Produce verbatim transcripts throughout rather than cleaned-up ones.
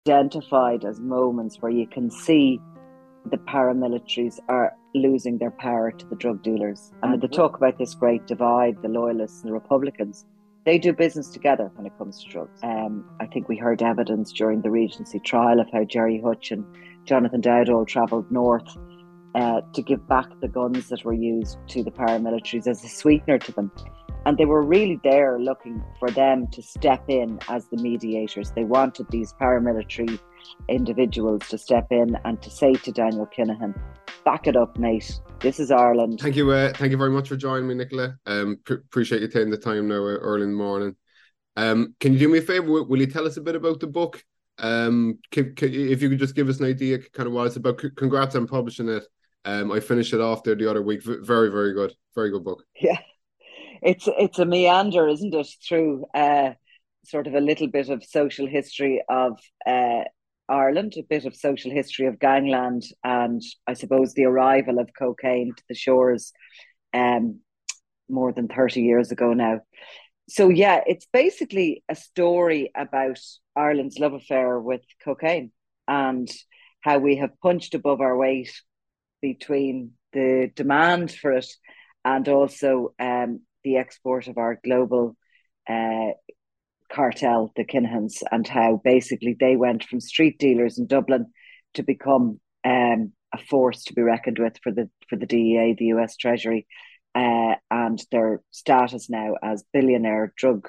identified as moments where you can see the paramilitaries are losing their power to the drug dealers. I mean, they talk about this great divide, the loyalists and the Republicans. They do business together when it comes to drugs. Um, I think we heard evidence during the Regency trial of how Gerry Hutch and Jonathan Dowd all travelled north uh, to give back the guns that were used to the paramilitaries as a sweetener to them. And they were really there looking for them to step in as the mediators. They wanted these paramilitary individuals to step in and to say to Daniel Kinahan, back it up, mate. This is Ireland. Thank you. Uh, thank you very much for joining me, Nicola. Um, pr- appreciate you taking the time now uh, early in the morning. Um, can you do me a favour? Will, will you tell us a bit about the book? Um, can, can, if you could just give us an idea, kind of what it's about. C- congrats on publishing it. Um, I finished it off there the other week. V- very, very good. Very good book. Yeah, it's it's a meander, isn't it, through uh, sort of a little bit of social history of uh, Ireland, a bit of social history of gangland, and I suppose the arrival of cocaine to the shores um, more than thirty years ago now. So, yeah, it's basically a story about Ireland's love affair with cocaine and how we have punched above our weight between the demand for it and also um, the export of our global uh, cartel, the Kinahans, and how basically they went from street dealers in Dublin to become um, a force to be reckoned with for the for the D E A, the U S Treasury, uh, and their status now as billionaire drug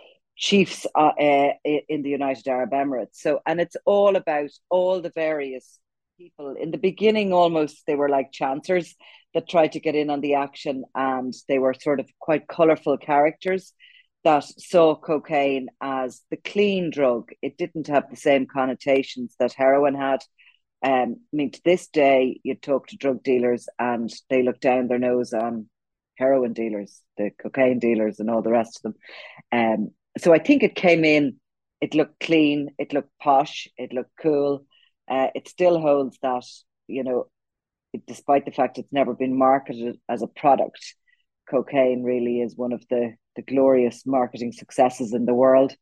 chiefs uh, uh, in the United Arab Emirates. So, and it's all about all the various people. In the beginning, almost they were like chancers that tried to get in on the action, and they were sort of quite colourful characters that saw cocaine as the clean drug. It didn't have the same connotations that heroin had. Um, I mean, to this day, you talk to drug dealers and they look down their nose on heroin dealers, the cocaine dealers, and all the rest of them. Um, so I think it came in, it looked clean, it looked posh, it looked cool. Uh, it still holds that, you know, it, despite the fact it's never been marketed as a product, cocaine really is one of the, the glorious marketing successes in the world.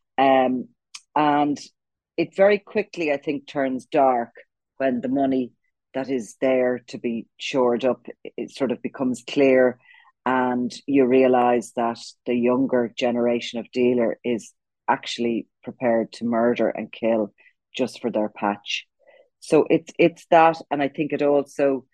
Um, and it very quickly, I think, turns dark when the money that is there to be shored up, it sort of becomes clear, and you realize that the younger generation of dealer is actually prepared to murder and kill just for their patch. So it's it's that, and I think it also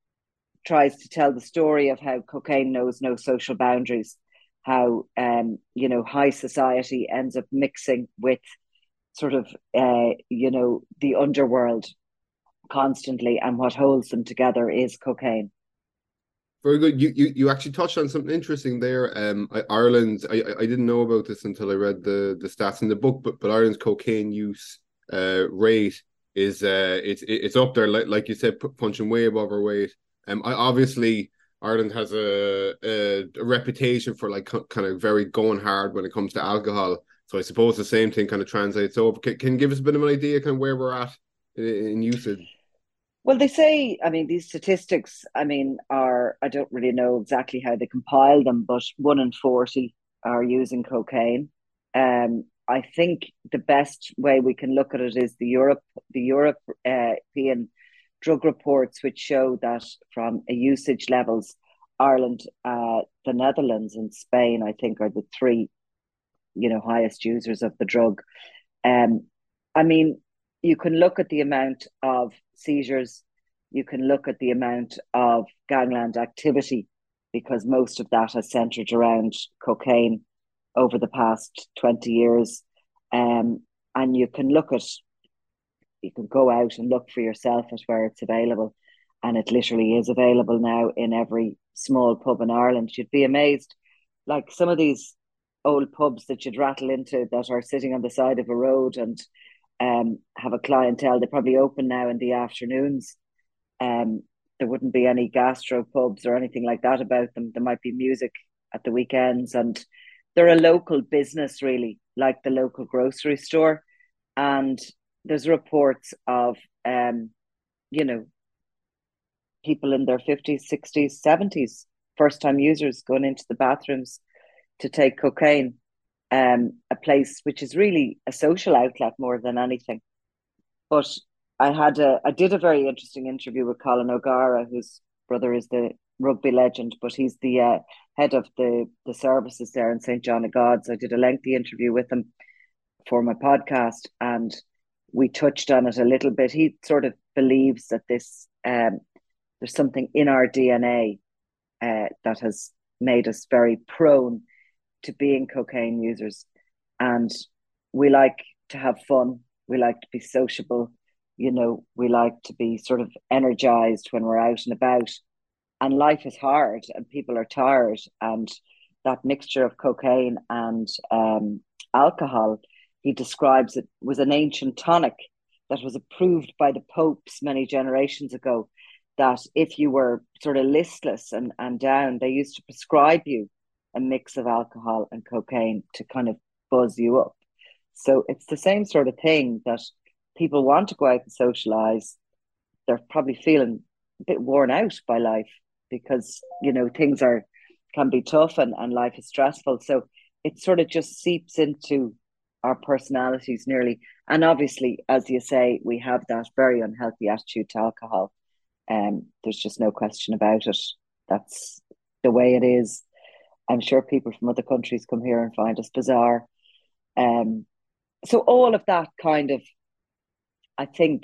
tries to tell the story of how cocaine knows no social boundaries, how um, you know, high society ends up mixing with sort of uh, you know, the underworld constantly, and what holds them together is cocaine. Very good. You you you actually touched on something interesting there. Um, I, Ireland. I I didn't know about this until I read the the stats in the book. But but Ireland's cocaine use uh rate is uh it's it's up there, like like you said, punching way above our weight. Um, I obviously Ireland has a a, a reputation for like kind of very going hard when it comes to alcohol. So I suppose the same thing kind of translates over. Can, can you give us a bit of an idea kind of where we're at in, in usage? Well, they say, I mean, these statistics, I mean, are, I don't really know exactly how they compile them, but one in forty are using cocaine. Um, I think the best way we can look at it is the Europe, the European drug reports, which show that from a usage levels, Ireland, uh, the Netherlands, and Spain, I think, are the three, you know, highest users of the drug. Um, I mean, you can look at the amount of seizures, you can look at the amount of gangland activity, because most of that has centered around cocaine over the past twenty years. Um, and you can look at, you can go out and look for yourself at where it's available. And it literally is available now in every small pub in Ireland. You'd be amazed. Like some of these old pubs that you'd rattle into that are sitting on the side of a road and um, have a clientele. They probably open now in the afternoons. Um, there wouldn't be any gastro pubs or anything like that about them. There might be music at the weekends, and they're a local business, really, like the local grocery store. And there's reports of, um, you know, people in their fifties, sixties, seventies, first time users going into the bathrooms to take cocaine. Um, a place which is really a social outlet more than anything. But I had a I did a very interesting interview with Colin O'Gara, whose brother is the rugby legend, but he's the uh, head of the the services there in Saint John of God. So I did a lengthy interview with him for my podcast, and we touched on it a little bit. He sort of believes that this um, there's something in our D N A uh, that has made us very prone to being cocaine users, and we like to have fun. We like to be sociable. You know, we like to be sort of energized when we're out and about. And life is hard, and people are tired, and that mixture of cocaine and um, alcohol, he describes it, was an ancient tonic that was approved by the popes many generations ago. That if you were sort of listless and, and down, they used to prescribe you a mix of alcohol and cocaine to kind of buzz you up. So it's the same sort of thing, that people want to go out and socialize. They're probably feeling a bit worn out by life because, you know, things are can be tough, and, and life is stressful. So it sort of just seeps into our personalities nearly. And obviously, as you say, we have that very unhealthy attitude to alcohol. Um, there's just no question about it. That's the way it is. I'm sure people from other countries come here and find us bizarre. Um, so all of that kind of, I think,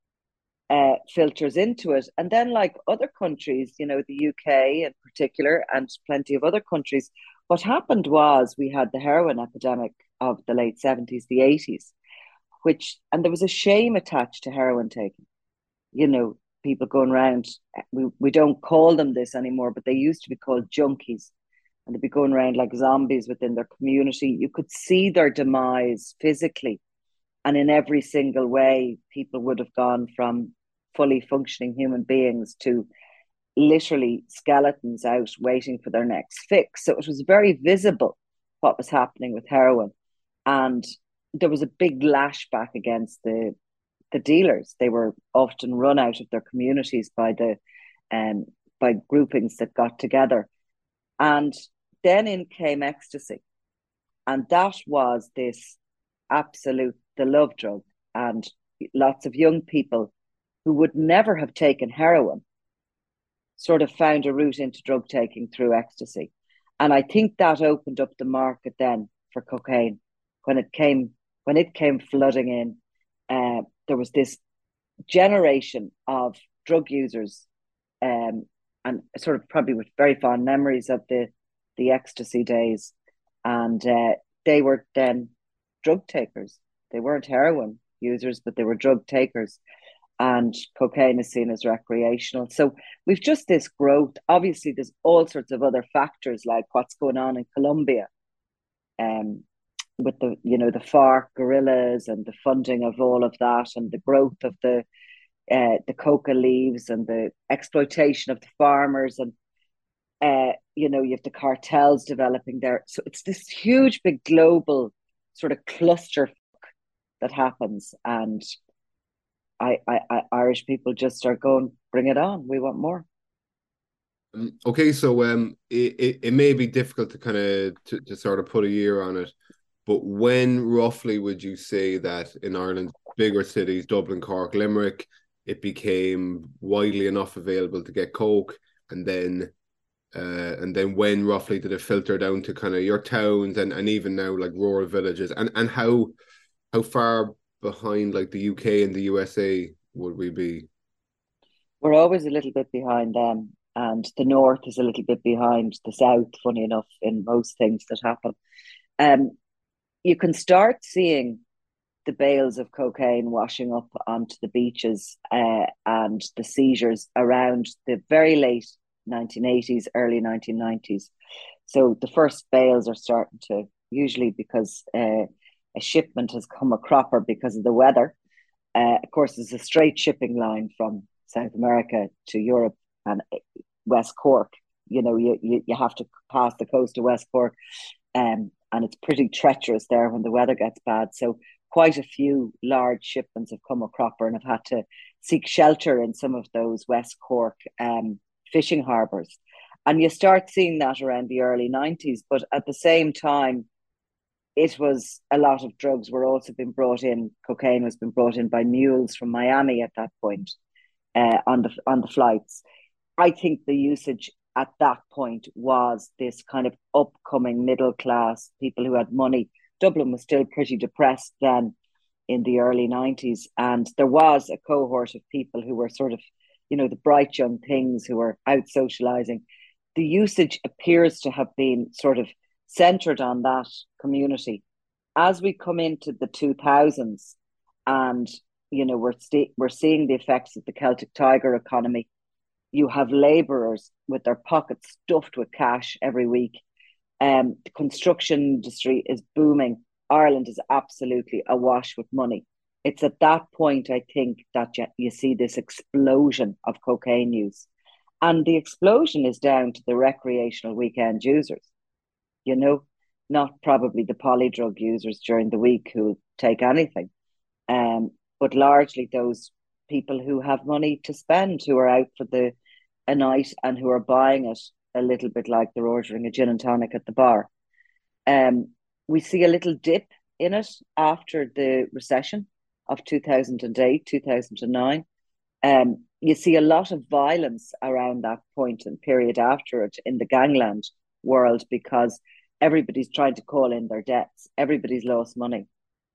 uh, filters into it. And then, like other countries, you know, the U K in particular, and plenty of other countries, what happened was we had the heroin epidemic of the late seventies, the eighties, which, and there was a shame attached to heroin taking. You know, people going around, we, we don't call them this anymore, but they used to be called junkies. And they'd be going around like zombies within their community. You could see their demise physically. And in every single way, people would have gone from fully functioning human beings to literally skeletons out waiting for their next fix. So it was very visible what was happening with heroin. And there was a big lashback against the the dealers. They were often run out of their communities by the um, by groupings that got together. And then in came ecstasy. And that was this absolute, the love drug. And lots of young people who would never have taken heroin sort of found a route into drug taking through ecstasy. And I think that opened up the market then for cocaine when it came when it came flooding in. Uh, there was this generation of drug users, um, and sort of probably with very fond memories of the the ecstasy days, and uh, they were then drug takers. They weren't heroin users, but they were drug takers. And cocaine is seen as recreational. So we've just this growth. Obviously, there's all sorts of other factors like what's going on in Colombia, um, with the you know the FARC guerrillas and the funding of all of that, and the growth of the uh, the coca leaves and the exploitation of the farmers, and uh, you know you have the cartels developing there. So it's this huge, big global sort of cluster that happens, and I, I, I Irish people just are going, bring it on. We want more. Um, okay, so um, it, it, it may be difficult to kind of to, to sort of put a year on it, but when roughly would you say that in Ireland's bigger cities, Dublin, Cork, Limerick, it became widely enough available to get coke, and then uh, and then when roughly did it filter down to kind of your towns and, and even now like rural villages, and and how how far behind like the U K and the U S A would we be? We're always a little bit behind them, and the north is a little bit behind the south, funny enough, in most things that happen. Um, you can start seeing the bales of cocaine washing up onto the beaches, uh, and the seizures around the very late nineteen eighties, early nineteen nineties. So the first bales are starting to, usually because uh, a shipment has come a cropper because of the weather. Uh, of course, there's a straight shipping line from South America to Europe and West Cork. You know, you, you, you have to pass the coast of West Cork, um, and it's pretty treacherous there when the weather gets bad. So quite a few large shipments have come a cropper and have had to seek shelter in some of those West Cork um, fishing harbours. And you start seeing that around the early nineties. But at the same time, it was a lot of drugs were also being brought in. Cocaine was being brought in by mules from Miami at that point uh, on the on the flights. I think the usage at that point was this kind of upcoming middle class people who had money. Dublin was still pretty depressed then in the early nineties, and there was a cohort of people who were sort of, you know, the bright young things who were out socializing. The usage appears to have been sort of centered on that community. As we come into the two thousands, and you know we're st- we're seeing the effects of the Celtic Tiger economy. You have labourers with their pockets stuffed with cash every week. Um, the construction industry is booming. Ireland is absolutely awash with money. It's at that point, I think, that you, you see this explosion of cocaine use. And the explosion is down to the recreational weekend users, you know, not probably the polydrug users during the week who take anything, um, but largely those people who have money to spend, who are out for the a night and who are buying it a little bit like they're ordering a gin and tonic at the bar. Um, we see a little dip in it after the recession of two thousand eight, two thousand nine. Um, you see a lot of violence around that point and period after it in the gangland world because everybody's trying to call in their debts. Everybody's lost money.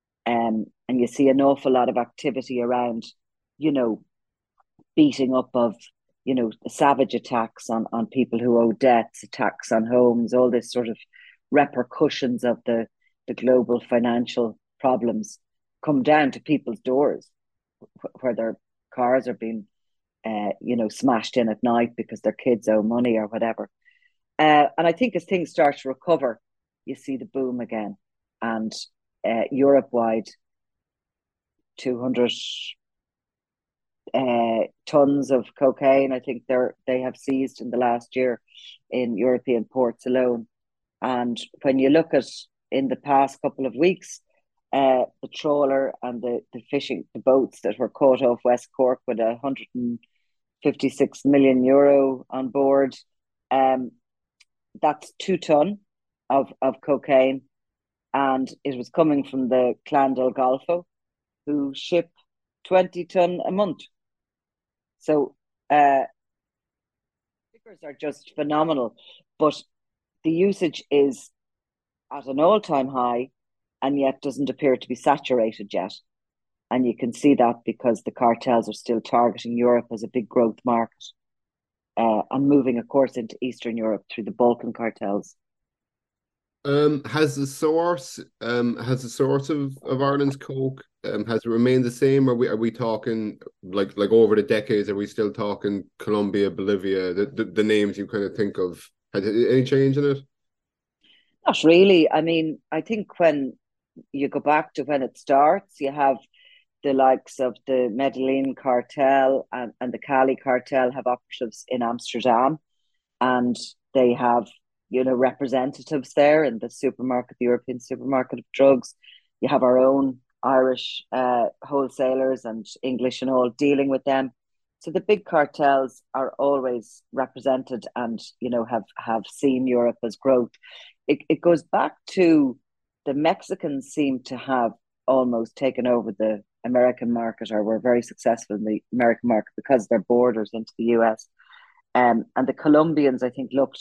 Um, and you see an awful lot of activity around, you know, beating up of, you know, savage attacks on, on people who owe debts, attacks on homes, all this sort of repercussions of the, the global financial problems come down to people's doors where their cars are being, uh, you know, smashed in at night because their kids owe money or whatever. Uh, and I think as things start to recover, you see the boom again. And uh, Europe-wide, two hundred uh, tons of cocaine, I think they're they have seized in the last year in European ports alone. And when you look at in the past couple of weeks, uh, the trawler and the, the fishing, the boats that were caught off West Cork with a one hundred fifty-six million euro on board, um, that's two ton of, of cocaine. And it was coming from the Clan del Golfo, who ship twenty ton a month. So uh, figures are just phenomenal. But the usage is at an all-time high and yet doesn't appear to be saturated yet. And you can see that because the cartels are still targeting Europe as a big growth market uh, and moving, of course, into Eastern Europe through the Balkan cartels. Um, has the source, um, has the source of, of Ireland's coke, um, has it remained the same? Or are we are we talking like like over the decades? Are we still talking Colombia, Bolivia, the, the, the names you kind of think of? Has any change in it? Not really. I mean, I think when you go back to when it starts, you have the likes of the Medellin cartel and, and the Cali cartel have operatives in Amsterdam, and they have, you know, representatives there in the supermarket, the European supermarket of drugs. You have our own Irish uh, wholesalers and English and all dealing with them. So the big cartels are always represented and, you know, have, have seen Europe as growth. It, it goes back to the Mexicans seem to have almost taken over the American market, or were very successful in the American market because of their borders into the U S. Um, and the Colombians, I think, looked,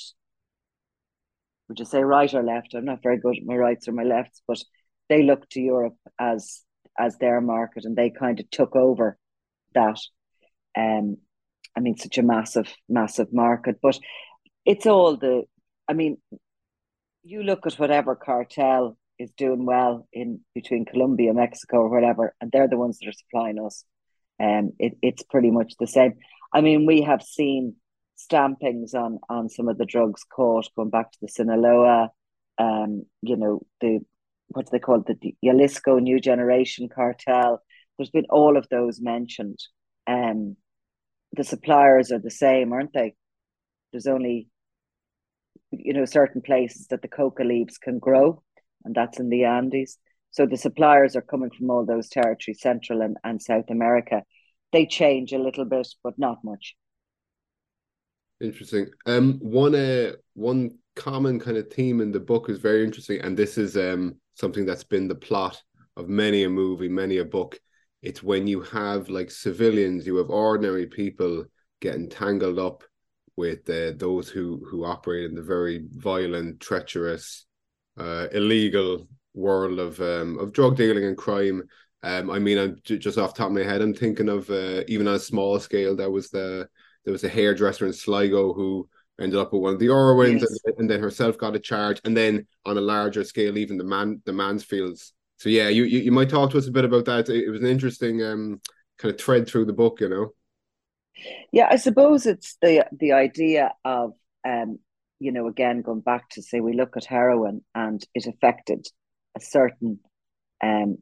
would you say right or left? I'm not very good at my rights or my lefts, but they looked to Europe as as their market, and they kind of took over that. Um, I mean, such a massive, massive market, but it's all the. I mean, you look at whatever cartel is doing well in between Colombia, Mexico, or whatever, and they're the ones that are supplying us. Um, it, it's pretty much the same. I mean, we have seen stampings on on some of the drugs caught, going back to the Sinaloa, um, you know, the what do they call it, the Jalisco New Generation cartel. There's been all of those mentioned. Um, the suppliers are the same, aren't they? There's only, you know, certain places that the coca leaves can grow, and that's in the Andes. So the suppliers are coming from all those territories, Central and, and South America. They change a little bit, but not much. Interesting. Um, one uh, one common kind of theme in the book is very interesting, and this is um something that's been the plot of many a movie, many a book. It's when you have like civilians, you have ordinary people getting tangled up with uh, those who who operate in the very violent, treacherous, uh, illegal world of um, of drug dealing and crime. Um, I mean, I'm j- just off the top of my head, I'm thinking of uh, even on a small scale. There was the there was a hairdresser in Sligo who ended up with one of the Irwins, and, Yes. and then herself got a charge, and then on a larger scale, even the man the Mansfields. So yeah, you, you you might talk to us a bit about that. It, it was an interesting um kind of thread through the book, you know. Yeah, I suppose it's the the idea of um, you know, again going back to say we look at heroin and it affected a certain um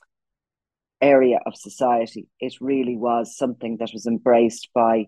area of society. It really was something that was embraced by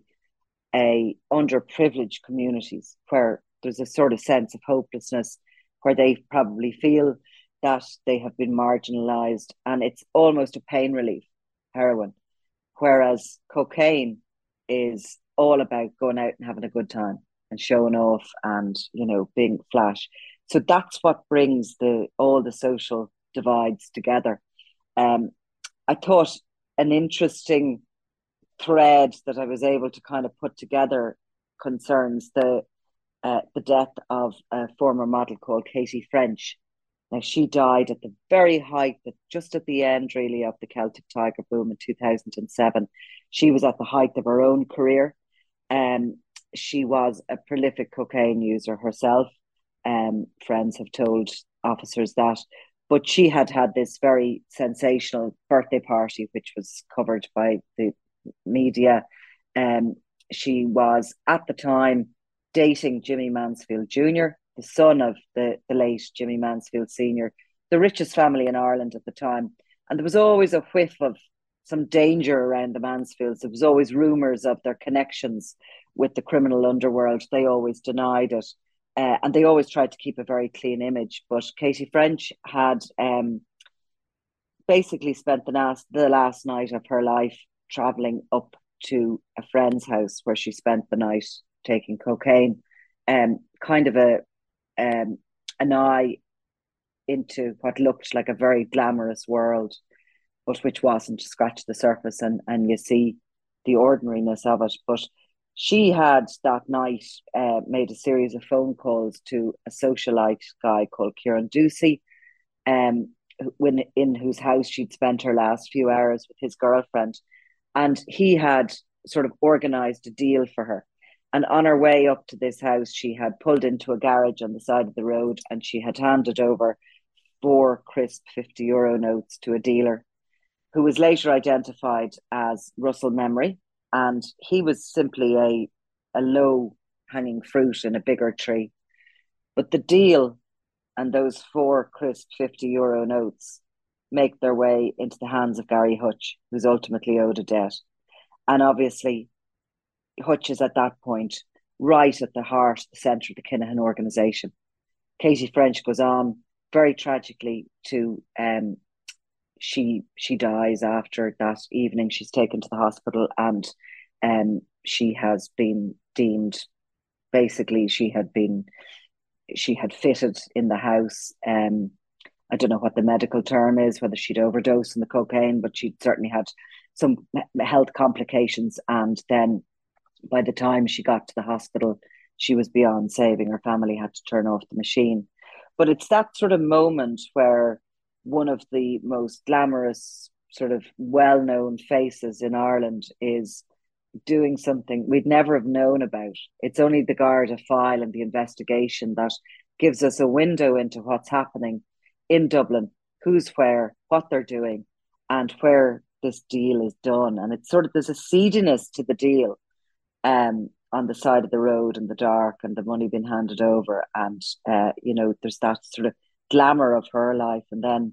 a underprivileged communities where there's a sort of sense of hopelessness, where they probably feel that they have been marginalized, and it's almost a pain relief, heroin. Whereas cocaine is all about going out and having a good time and showing off and, you know, being flash. So that's what brings the all the social divides together. Um, I thought an interesting thread that I was able to kind of put together concerns the uh, the death of a former model called Katie French. Now she died at the very height, that just at the end really of the Celtic Tiger boom in two thousand seven. She was at the height of her own career. Um, she was a prolific cocaine user herself. Um, friends have told officers that. But she had had this very sensational birthday party, which was covered by the media. Um, she was at the time dating Jimmy Mansfield Junior, the son of the, the late Jimmy Mansfield Senior, the richest family in Ireland at the time. And there was always a whiff of some danger around the Mansfields. There was always rumours of their connections with the criminal underworld. They always denied it. Uh, and they always tried to keep a very clean image. But Katie French had um, basically spent the last the last night of her life traveling up to a friend's house where she spent the night taking cocaine. Um, kind of a um, an eye into what looked like a very glamorous world, but which wasn't. Scratch the surface, and and you see the ordinariness of it. But she had that night uh, made a series of phone calls to a socialite guy called Kieran Ducey, um, when in whose house she'd spent her last few hours with his girlfriend, and he had sort of organized a deal for her. And on her way up to this house, she had pulled into a garage on the side of the road, and she had handed over four crisp fifty euro notes to a dealer who was later identified as Russell Memory. And he was simply a, a low hanging fruit in a bigger tree. But the deal and those four crisp fifty euro notes make their way into the hands of Gary Hutch, who's ultimately owed a debt. And obviously, Hutch is at that point right at the heart, the centre of the Kinahan organisation. Katie French goes on very tragically to um, she she dies after that evening. She's taken to the hospital, and um, she has been deemed, basically she had been she had fitted in the house. Um, I don't know what the medical term is, whether she'd overdosed on the cocaine, but she'd certainly had some health complications. And then by the time she got to the hospital, she was beyond saving. Her family had to turn off the machine. But it's that sort of moment where one of the most glamorous, sort of well known faces in Ireland is doing something we'd never have known about. It's only the Garda file and the investigation that gives us a window into what's happening in Dublin, who's where, what they're doing, and where this deal is done. And it's sort of, there's a seediness to the deal, um, on the side of the road in the dark, and the money being handed over. And, uh, you know, there's that sort of glamour of her life. And then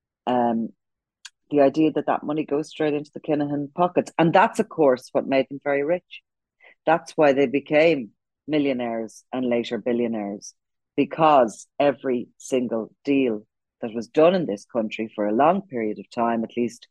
um, the idea that that money goes straight into the Kinahan pockets. And that's, of course, what made them very rich. That's why they became millionaires and later billionaires, because every single deal that was done in this country for a long period of time, at least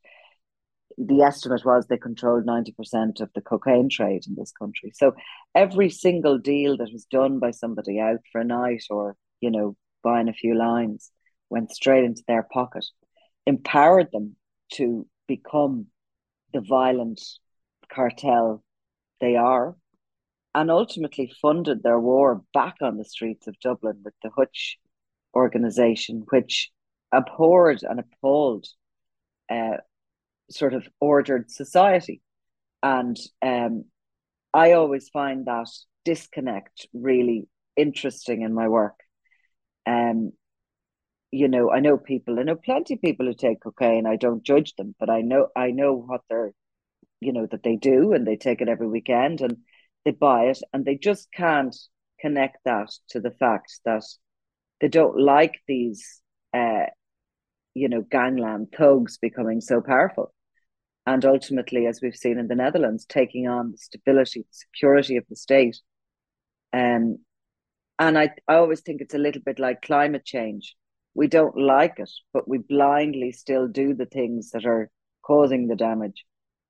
the estimate was they controlled ninety percent of the cocaine trade in this country. So every single deal that was done by somebody out for a night, or, you know, buying a few lines, went straight into their pocket, empowered them to become the violent cartel they are, and ultimately funded their war back on the streets of Dublin with the Hutch organization, which abhorred and appalled uh, sort of ordered society. And um, I always find that disconnect really interesting in my work. Um, you know, I know people, I know plenty of people who take cocaine. I don't judge them, but I know, I know what they're, you know, that they do, and they take it every weekend and they buy it, and they just can't connect that to the fact that they don't like these, uh, you know, gangland thugs becoming so powerful. And ultimately, as we've seen in the Netherlands, taking on the stability, the security of the state. Um, and I, I always think it's a little bit like climate change. We don't like it, but we blindly still do the things that are causing the damage.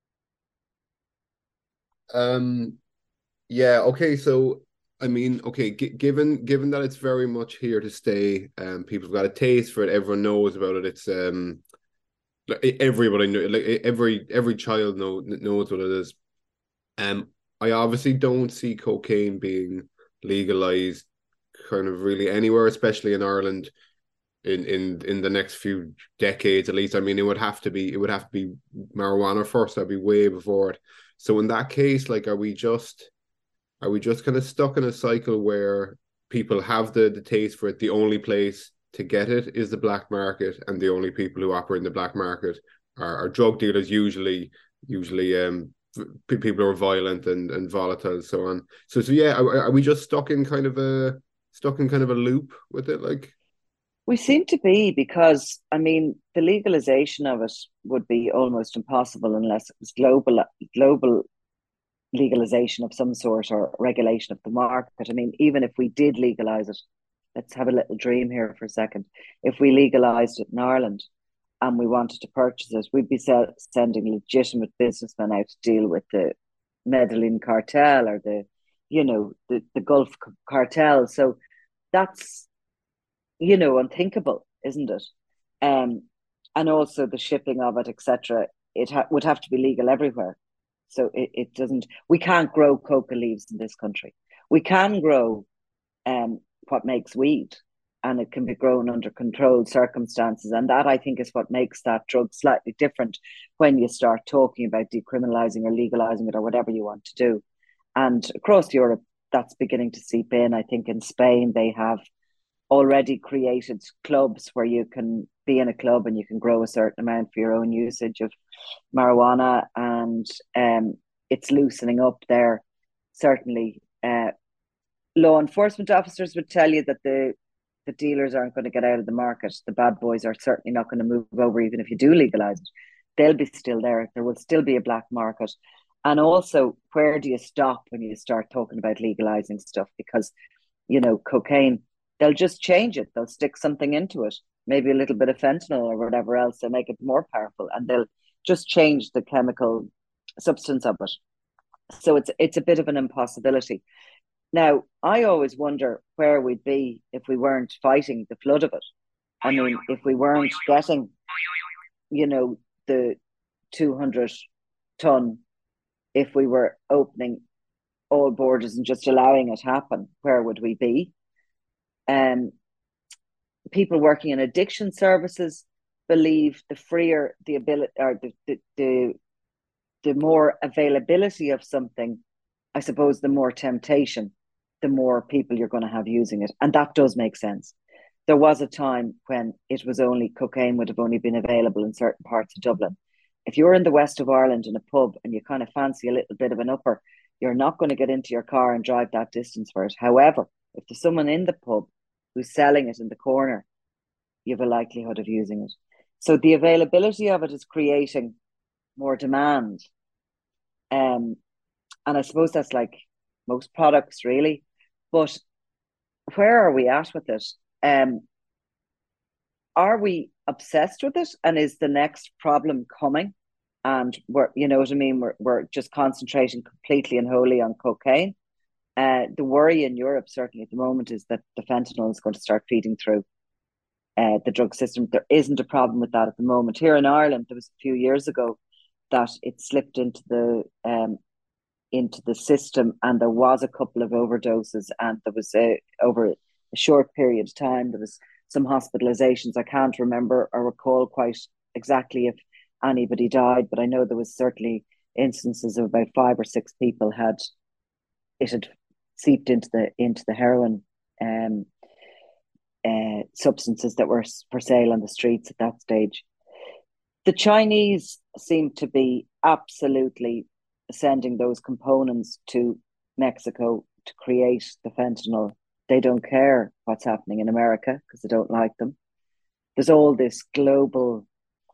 Um, yeah, okay, so I mean, okay, g given given that it's very much here to stay, um, people have got a taste for it, everyone knows about it. It's um, like everybody know, like every every child know knows what it is. Um, I obviously don't see cocaine being legalized kind of really anywhere, especially in Ireland in in in the next few decades at least. I mean, it would have to be it would have to be marijuana first. That'd be way before it. So in that case, like, are we just are we just kind of stuck in a cycle where people have the the taste for it? The only place to get it is the black market, and the only people who operate in the black market are, are drug dealers, usually usually um people who are violent and and volatile and so on. So so yeah, are, are we just stuck in kind of a stuck in kind of a loop with it, like? We seem to be, because, I mean, the legalization of it would be almost impossible unless it was global, global legalization of some sort, or regulation of the market. I mean, even if we did legalize it, let's have a little dream here for a second. If we legalized it in Ireland and we wanted to purchase it, we'd be sending legitimate businessmen out to deal with the Medellin cartel, or the, you know, the, the Gulf cartel. So that's, you know, unthinkable, isn't it? Um, and also the shipping of it, et cetera. It ha- would have to be legal everywhere. So it, it doesn't. We can't grow coca leaves in this country. We can grow um, what makes weed, and it can be grown under controlled circumstances. And that, I think, is what makes that drug slightly different when you start talking about decriminalizing or legalizing it, or whatever you want to do. And across Europe, that's beginning to seep in. I think in Spain they have already created clubs where you can be in a club and you can grow a certain amount for your own usage of marijuana, and um, it's loosening up there. Certainly, uh, law enforcement officers would tell you that the the dealers aren't going to get out of the market. The bad boys are certainly not going to move over, even if you do legalize it. They'll be still there. There will still be a black market. And also, where do you stop when you start talking about legalizing stuff? Because, you know, cocaine, they'll just change it. They'll stick something into it, maybe a little bit of fentanyl or whatever else. They'll make it more powerful, and they'll just change the chemical substance of it. So it's it's a bit of an impossibility. Now, I always wonder where we'd be if we weren't fighting the flood of it. I mean, if we weren't getting, you know, the two hundred ton, if we were opening all borders and just allowing it happen, where would we be? Um, people working in addiction services believe the freer the ability, or the, the, the, the more availability of something, I suppose, the more temptation, the more people you're going to have using it. And that does make sense. There was a time when it was only cocaine would have only been available in certain parts of Dublin. If you're in the west of Ireland in a pub and you kind of fancy a little bit of an upper, you're not going to get into your car and drive that distance for it. However, if there's someone in the pub who's selling it in the corner, you have a likelihood of using it. So the availability of it is creating more demand. Um, and I suppose that's like most products, really. But where are we at with it? Um, are we obsessed with it? And is the next problem coming? And we're, you know what I mean? We're, we're just concentrating completely and wholly on cocaine. Uh, the worry in Europe, certainly at the moment, is that the fentanyl is going to start feeding through. uh, the drug system. There isn't a problem with that at the moment. Here in Ireland, there was a few years ago that it slipped into the um, into the system, and there was a couple of overdoses, and there was a over a short period of time there was some hospitalizations. I can't remember or recall quite exactly if anybody died, but I know there was certainly instances of about five or six people had it had seeped into the into the heroin um, uh, substances that were for sale on the streets at that stage. The Chinese seem to be absolutely sending those components to Mexico to create the fentanyl. They don't care what's happening in America because they don't like them. There's all this global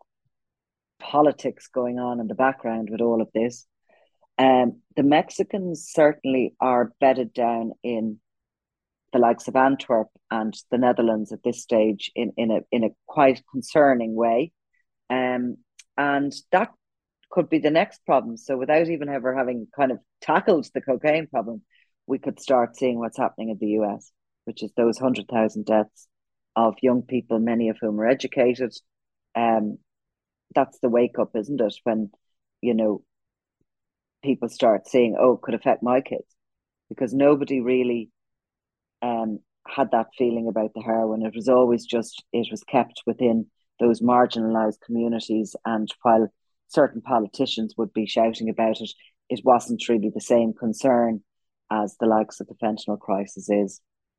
politics going on in the background with all of this. Um, the Mexicans certainly are bedded down in the likes of Antwerp and the Netherlands at this stage in, in a in a quite concerning way. Um, and that could be the next problem. So without even ever having kind of tackled the cocaine problem, we could start seeing what's happening in the U S, which is those one hundred thousand deaths of young people, many of whom are educated. Um, that's the wake up, isn't it? When, you know, people start saying, oh, it could affect my kids, because nobody really um, had that feeling about the heroin. It was always just, it was kept within those marginalized communities. And while certain politicians would be shouting about it, it wasn't really the same concern as the likes of the fentanyl crisis is.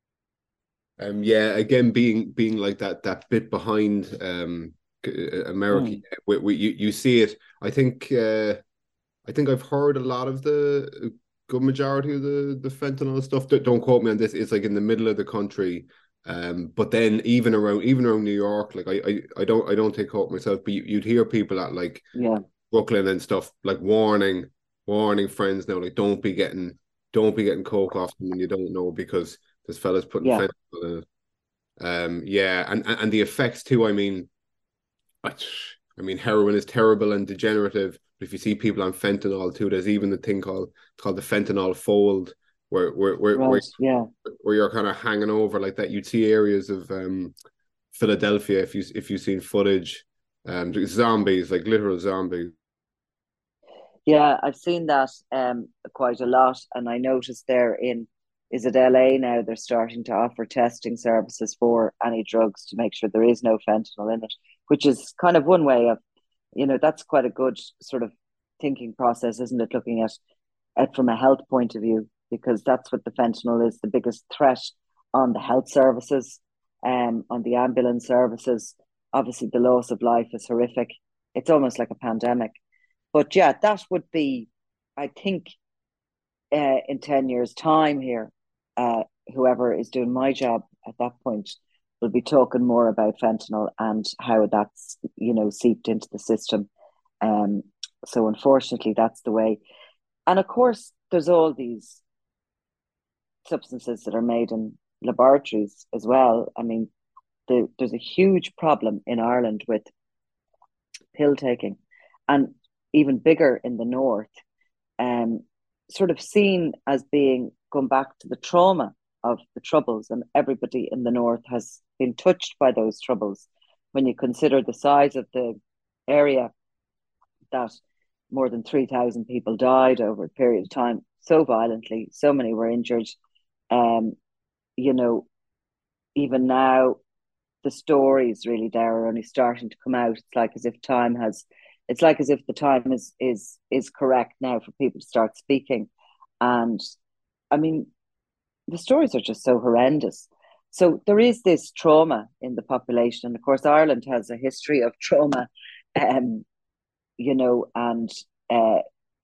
Um, yeah, again, being being like that that bit behind um, America, Mm. we, we, you you see it. I think uh, I think I've heard a lot of the good majority of the the fentanyl stuff. Don't quote me on this. It's like in the middle of the country, um, but then even around even around New York, like I I, I don't I don't take hope myself, but you, you'd hear people at like yeah Brooklyn and stuff like warning warning friends now, like don't be getting don't be getting coke off them when you don't know, because there's fellas putting yeah fentanyl in it. Um, yeah, and and the effects too. I mean, I, I mean, heroin is terrible and degenerative. But if you see people on fentanyl too, there's even the thing called called the fentanyl fold, where where where where, right yeah where you're kind of hanging over like that. You'd see areas of um, Philadelphia if you if you've seen footage, um, zombies, like literal zombies. Yeah, I've seen that um, quite a lot. And I noticed there in, is it L A now, they're starting to offer testing services for any drugs to make sure there is no fentanyl in it, which is kind of one way of, you know, that's quite a good sort of thinking process, isn't it? Looking at it from a health point of view, because that's what the fentanyl is, the biggest threat on the health services, um, on the ambulance services. Obviously, the loss of life is horrific. It's almost like a pandemic. But yeah, that would be, I think, uh, in ten years' time here, uh, whoever is doing my job at that point will be talking more about fentanyl and how that's, you know, seeped into the system. Um, so unfortunately, that's the way. And of course, there's all these substances that are made in laboratories as well. I mean, the, there's a huge problem in Ireland with pill taking, and even bigger in the north, um, sort of seen as being going back to the trauma of the Troubles, and everybody in the north has been touched by those Troubles. When you consider the size of the area, that more than three thousand people died over a period of time, so violently, so many were injured. Um, you know, even now, the stories really there are only starting to come out. It's like as if time has, it's like as if the time is is is correct now for people to start speaking. And I mean, the stories are just so horrendous. So there is this trauma in the population, and of course, Ireland has a history of trauma, um, you know, and uh,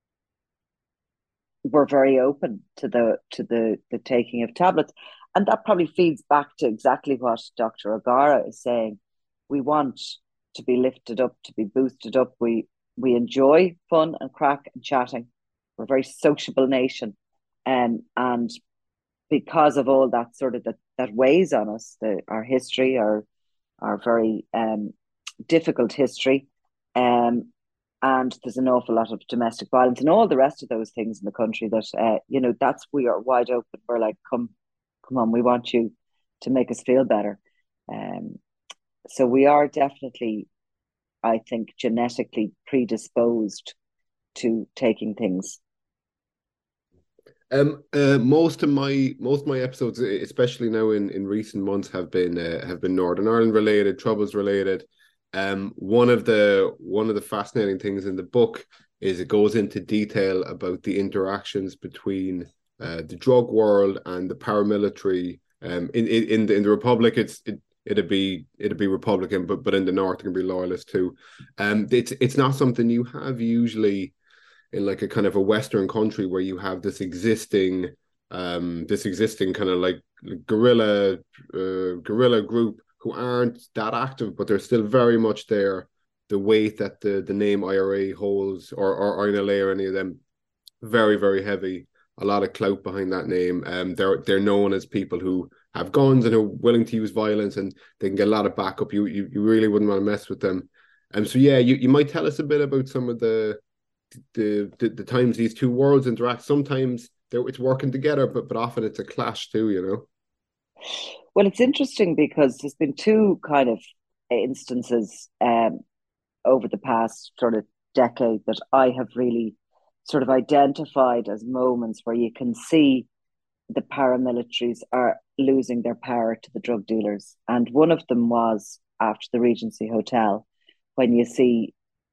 we're very open to the to the the taking of tablets, and that probably feeds back to exactly what Doctor O'Gara is saying. We want to be lifted up, to be boosted up. We we enjoy fun and crack and chatting. We're a very sociable nation, um, and because of all that sort of that that weighs on us, the, our history, our our very um, difficult history, um, and there's an awful lot of domestic violence and all the rest of those things in the country that uh, you know, that's, we are wide open. We're like, come come on, we want you to make us feel better. Um, So we are definitely, I think, genetically predisposed to taking things. Um, uh, most of my most of my episodes, e- especially now in, in recent months, have been uh, have been Northern Ireland related, Troubles related. Um, one of the one of the fascinating things in the book is it goes into detail about the interactions between uh, the drug world and the paramilitary. Um, in in in the, in the Republic, it's it it'd be it'd be Republican, but but in the North, it can be loyalist too. Um, it's it's not something you have usually in like a kind of a Western country where you have this existing um this existing kind of like guerrilla uh, guerrilla group who aren't that active, but they're still very much there. The weight that the the name I R A holds, or or I N L A or any of them, very very heavy. A lot of clout behind that name. Um, they're they're known as people who have guns and are willing to use violence, and they can get a lot of backup. You you, you really wouldn't want to mess with them. Um, so yeah, you, you might tell us a bit about some of the the, the the times these two worlds interact. Sometimes it's working together, but but often it's a clash too. You know. Well, it's interesting because there's been two kind of instances um, over the past sort of decade that I have really sort of identified as moments where you can see the paramilitaries are losing their power to the drug dealers. And one of them was after the Regency Hotel, when you see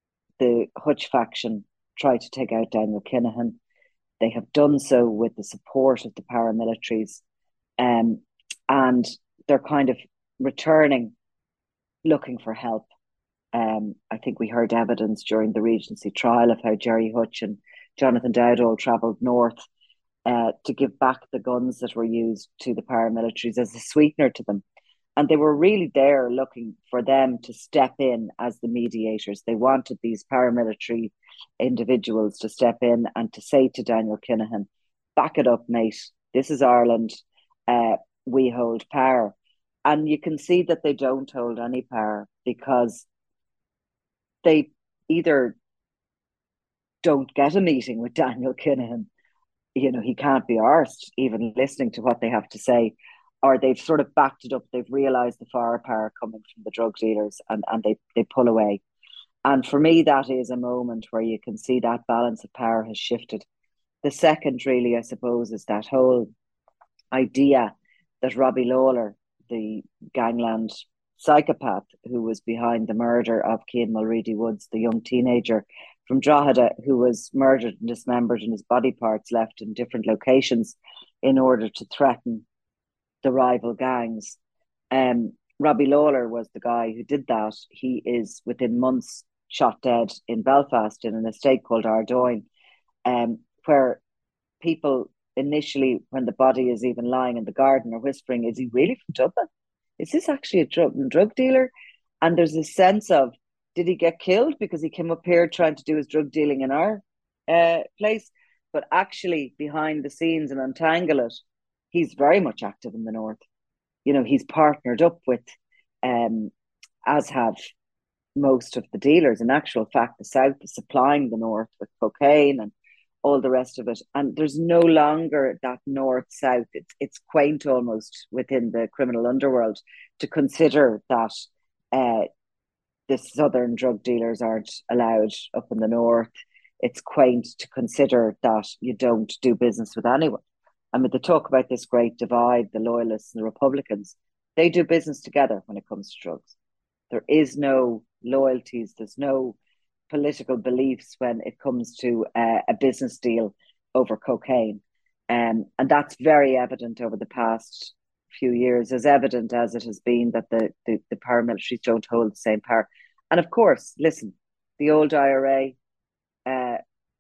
the Hutch faction try to take out Daniel Kinahan. They have done so with the support of the paramilitaries. Um, and they're kind of returning, looking for help. Um, I think we heard evidence during the Regency trial of how Gerry Hutch and Jonathan Dowdall travelled north uh, to give back the guns that were used to the paramilitaries as a sweetener to them. And they were really there looking for them to step in as the mediators. They wanted these paramilitary individuals to step in and to say to Daniel Kinahan, back it up, mate. This is Ireland. Uh, we hold power. And you can see that they don't hold any power because they either don't get a meeting with Daniel Kinahan, you know, he can't be arsed even listening to what they have to say, or they've sort of backed it up. They've realised the firepower coming from the drug dealers, and, and they, they pull away. And for me, that is a moment where you can see that balance of power has shifted. The second, really, I suppose, is that whole idea that Robbie Lawler, the gangland psychopath who was behind the murder of Cian Mulready Woods, the young teenager from Drogheda, who was murdered and dismembered and his body parts left in different locations in order to threaten the rival gangs. Um, Robbie Lawler was the guy who did that. He is within months shot dead in Belfast in an estate called Ardoyne, um, where people initially, when the body is even lying in the garden, are whispering, is he really from Dublin? Is this actually a drug, drug dealer? And there's a sense of, did he get killed because he came up here trying to do his drug dealing in our uh, place? But actually, behind the scenes and untangle it, he's very much active in the north. You know, he's partnered up with, um, as have most of the dealers. In actual fact, the south is supplying the north with cocaine and all the rest of it. And there's no longer that north south. It's it's quaint almost within the criminal underworld to consider that uh, the southern drug dealers aren't allowed up in the north. It's quaint to consider that you don't do business with anyone. I mean, they talk about this great divide, the loyalists and the Republicans. They do business together when it comes to drugs. There is no loyalties. There's no political beliefs when it comes to uh, a business deal over cocaine. Um, and that's very evident over the past few years, as evident as it has been that the, the, the paramilitaries don't hold the same power. And of course, listen, the old I R A uh,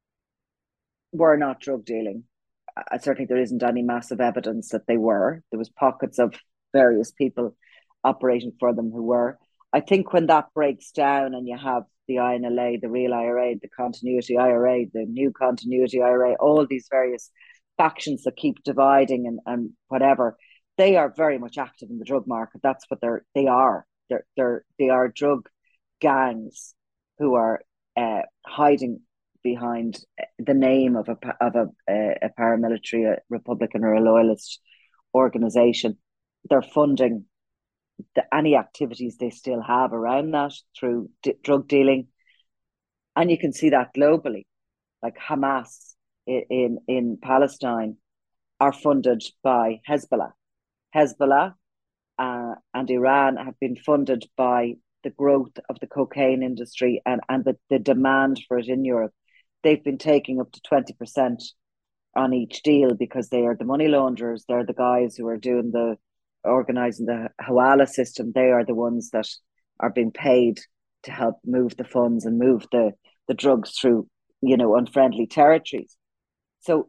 were not drug dealing. Uh, certainly, there isn't any massive evidence that they were. There was pockets of various people operating for them who were. I think when that breaks down and you have the I N L A, the real I R A, the continuity I R A, the new continuity I R A, all these various factions that keep dividing and, and whatever, they are very much active in the drug market. That's what they're they are. They're they're they are drug gangs who are uh, hiding behind the name of a of a, a paramilitary, a Republican or a loyalist organization. They're funding the, any activities they still have around that through d- drug dealing. And you can see that globally, like Hamas in, in, in Palestine are funded by Hezbollah. Hezbollah uh, and Iran have been funded by the growth of the cocaine industry and, and the, the demand for it in Europe. They've been taking up to twenty percent on each deal because they are the money launderers. They're the guys who are doing the organizing the Hawala system. They are the ones that are being paid to help move the funds and move the, the drugs through, you know, unfriendly territories. So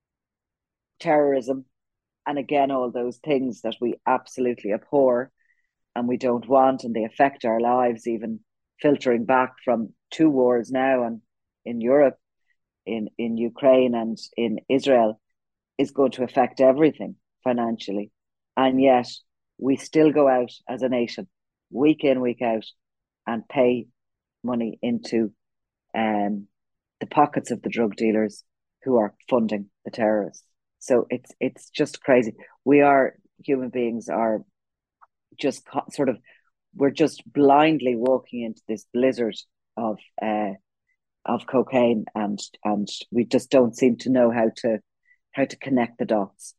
terrorism, and again, all those things that we absolutely abhor and we don't want, and they affect our lives, even filtering back from two wars now and in Europe, in, in Ukraine and in Israel, is going to affect everything financially. And yet we still go out as a nation, week in, week out, and pay money into um, the pockets of the drug dealers who are funding the terrorists. So it's it's just crazy. We are, human beings are just co- sort of, we're just blindly walking into this blizzard of uh, of cocaine, and and we just don't seem to know how to how to connect the dots.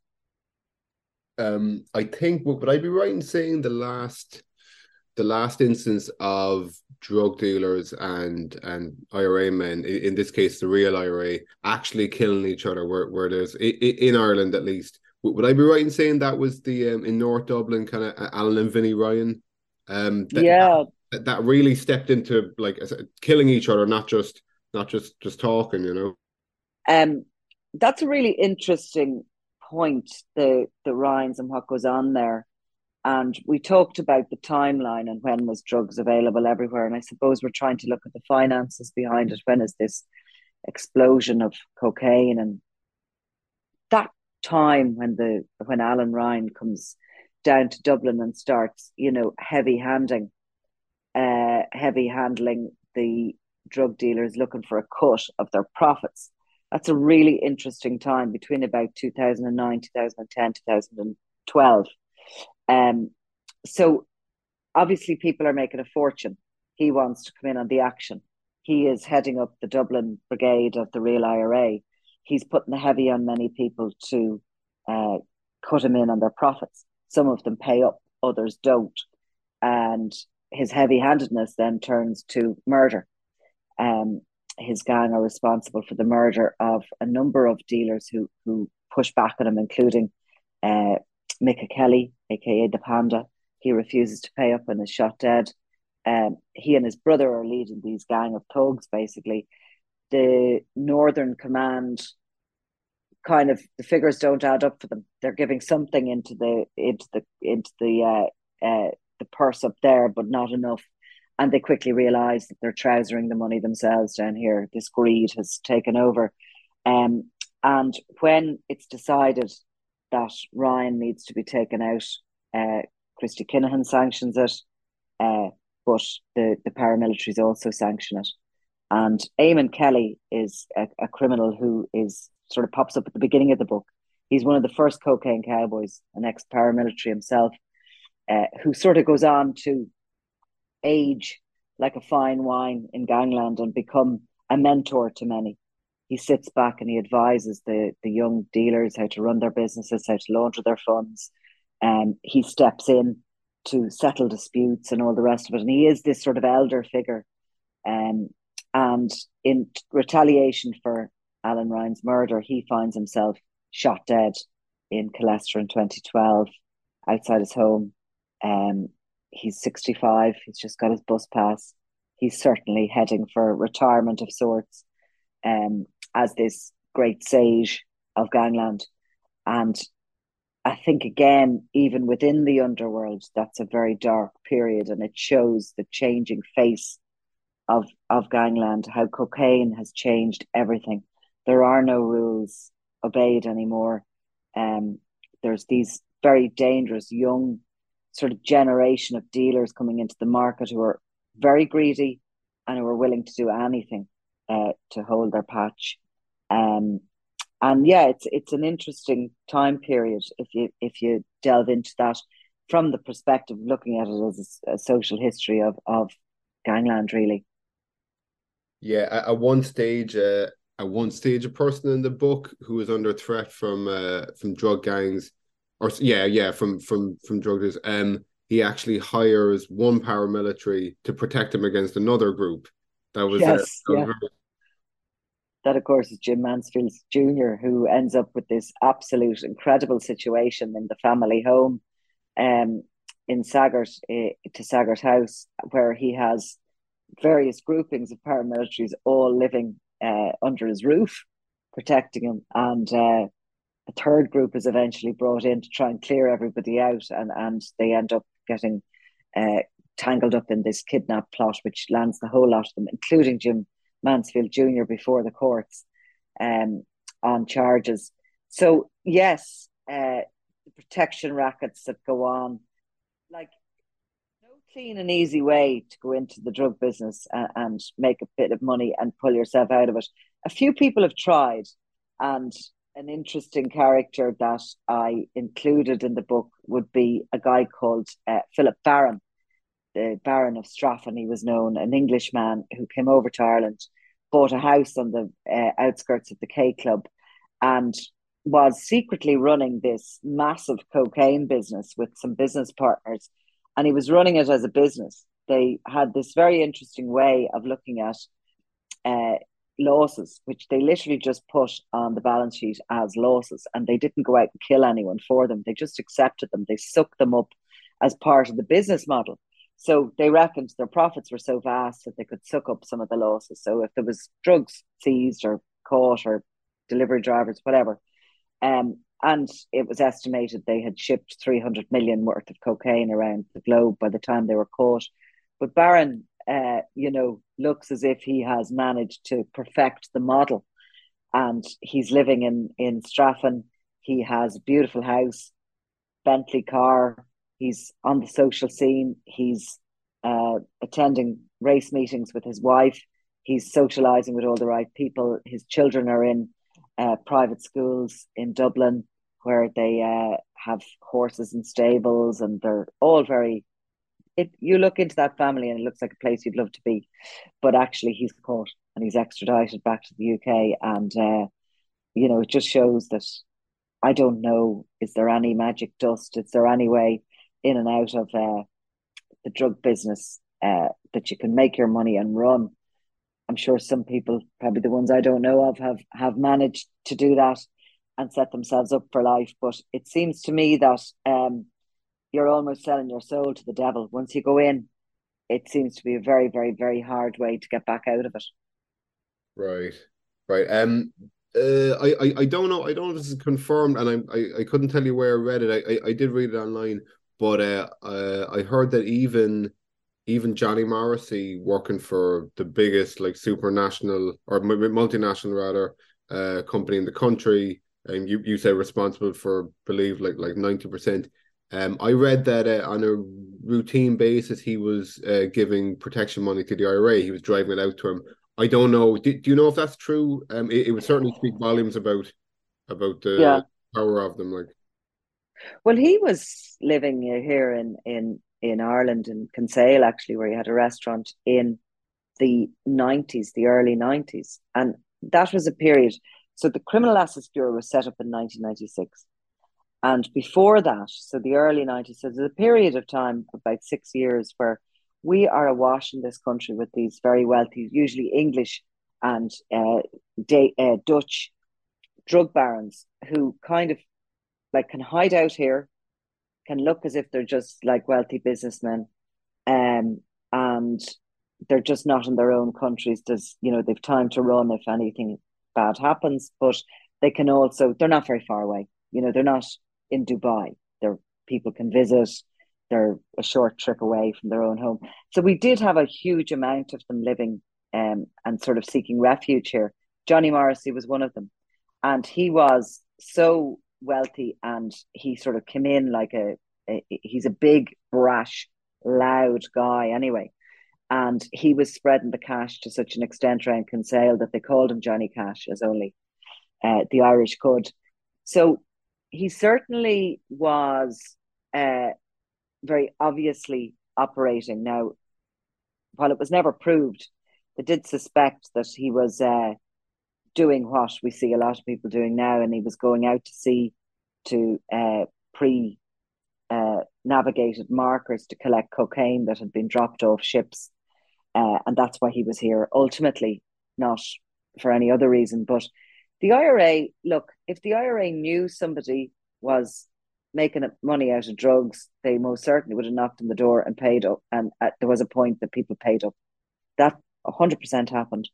Um, I think would I be right in saying the last the last instance of drug dealers and and I R A men, in, in this case the real I R A, actually killing each other, where where there's in, in Ireland at least. Would I be right in saying that was the um, in North Dublin, kind of Alan and Vinnie Ryan, um, that, Yeah, that that really stepped into like killing each other, not just not just just talking, you know. um, that's a really interesting point. The the Ryans and what goes on there. And we talked about the timeline and when was drugs available everywhere. And I suppose we're trying to look at the finances behind it. When is this explosion of cocaine? And that time when the when Alan Ryan comes down to Dublin and starts, you know, heavy handing, uh, heavy handling the drug dealers looking for a cut of their profits. That's a really interesting time between about two thousand nine, two thousand ten, two thousand twelve. Um, so obviously people are making a fortune. He wants to come in on the action. He is heading up the Dublin brigade of the real I R A. He's putting the heavy on many people to uh, cut him in on their profits. Some of them pay up, others don't. And his heavy handedness then turns to murder. Um, his gang are responsible for the murder of a number of dealers who, who push back on him, including uh, Mick Kelly, aka the Panda. He refuses to pay up and is shot dead. Um, he and his brother are leading these gang of thugs, basically. The Northern Command, kind of, the figures don't add up for them. They're giving something into the into the into the uh, uh, the purse up there, but not enough. And they quickly realise that they're trousering the money themselves down here. This greed has taken over. Um, and when it's decided that Ryan needs to be taken out, uh, Christy Kinahan sanctions it, uh, but the, the paramilitaries also sanction it. And Eamon Kelly is a, a criminal who is sort of pops up at the beginning of the book. He's one of the first cocaine cowboys, an ex-paramilitary himself, uh, who sort of goes on to age like a fine wine in gangland and become a mentor to many. He sits back and he advises the, the young dealers how to run their businesses, how to launder their funds. Um, he steps in to settle disputes and all the rest of it. And he is this sort of elder figure. Um, and in retaliation for Alan Ryan's murder, he finds himself shot dead in Killester in twenty twelve outside his home. Um, he's sixty-five. He's just got his bus pass. He's certainly heading for retirement of sorts, um, as this great sage of gangland. And I think, again, even within the underworld, that's a very dark period, and it shows the changing face of of gangland, how cocaine has changed everything. There are no rules obeyed anymore. Um, there's these very dangerous young sort of generation of dealers coming into the market who are very greedy and who are willing to do anything uh, to hold their patch. Um, and yeah, it's it's an interesting time period if you if you delve into that. from the perspective of looking at it as a, a social history of of gangland, really. Yeah, at, at one stage, uh, at one stage, a person in the book who was under threat from uh, from drug gangs, or yeah, yeah, from from from drug dealers. Um, he actually hires one paramilitary to protect him against another group. That was uh, Yes, that was yeah. very That, of course, is Jim Mansfield Junior, who ends up with this absolute incredible situation in the family home, um, in Saggart, uh, to Saggart House, where he has various groupings of paramilitaries all living uh, under his roof, protecting him. And uh, a third group is eventually brought in to try and clear everybody out, and, and they end up getting uh, tangled up in this kidnap plot, which lands the whole lot of them, including Jim Mansfield Junior, before the courts um, on charges. So, yes, uh, the protection rackets that go on, like, no clean and easy way to go into the drug business and, and make a bit of money and pull yourself out of it. A few people have tried, and an interesting character that I included in the book would be a guy called uh, Philip Barron, the Baron of Straffan. He was known, an Englishman who came over to Ireland, bought a house on the uh, outskirts of the K Club, and was secretly running this massive cocaine business with some business partners. And he was running it as a business. They had this very interesting way of looking at uh, losses, which they literally just put on the balance sheet as losses. And they didn't go out and kill anyone for them. They just accepted them. They sucked them up as part of the business model. So they reckoned their profits were so vast that they could suck up some of the losses. So if there was drugs seized or caught, or delivery drivers, whatever, um, and it was estimated they had shipped three hundred million worth of cocaine around the globe by the time they were caught. But Barron, uh, you know, looks as if he has managed to perfect the model, and he's living in in Straffan. He has a beautiful house, Bentley car. He's on the social scene. He's uh, attending race meetings with his wife. He's socializing with all the right people. His children are in uh, private schools in Dublin, where they uh, have horses and stables, and they're all very. It, you look into that family and it looks like a place you'd love to be, but actually he's caught and he's extradited back to the U K, and uh, you know, it just shows that, I don't know, is there any magic dust? Is there any way in and out of uh, the drug business uh, that you can make your money and run? I'm sure some people, probably the ones I don't know of, have have managed to do that and set themselves up for life. But it seems to me that um, you're almost selling your soul to the devil. Once you go in, it seems to be a very, very, very hard way to get back out of it. right, right. Um, uh, I, I I don't know. I don't know if this is confirmed, and I I, I couldn't tell you where I read it. I, I, I did read it online, but uh, uh, I heard that even even Johnny Morrissey, working for the biggest like supranational or multinational rather uh company in the country, and you you say responsible for believe like like ninety percent. Um, I read that uh, on a routine basis he was uh, giving protection money to the I R A. He was driving it out to him. I don't know. Do, do you know if that's true? Um, it, it would certainly speak volumes about about the Yeah. power of them. Like, Well, he was living here in in in Ireland, in Kinsale, actually, where he had a restaurant in the nineties, the early nineties. And that was a period. So the Criminal Assets Bureau was set up in nineteen ninety-six. And before that, so the early nineties, so there's a period of time, about six years, where we are awash in this country with these very wealthy, usually English and uh, day, uh, Dutch drug barons, who kind of like can hide out here, can look as if they're just like wealthy businessmen, um, and they're just not in their own countries. There's, you know, they've time to run if anything bad happens, but they can also, they're not very far away. You know, they're not in Dubai. They're, people can visit. They're a short trip away from their own home. So we did have a huge amount of them living um, and sort of seeking refuge here. Johnny Morrissey was one of them. And he was so wealthy, and he sort of came in like a, a he's a big, brash, loud guy anyway. And he was spreading the cash to such an extent around Kinsale that they called him Johnny Cash, as only uh, the Irish could. So he certainly was uh, very obviously operating. Now, while it was never proved, they did suspect that he was uh, doing what we see a lot of people doing now, and he was going out to sea to uh, pre uh, navigated markers to collect cocaine that had been dropped off ships. Uh, and that's why he was here ultimately, not for any other reason. But the I R A, look, if the I R A knew somebody was making money out of drugs, they most certainly would have knocked on the door and paid up. And uh, there was a point that people paid up. That one hundred percent happened.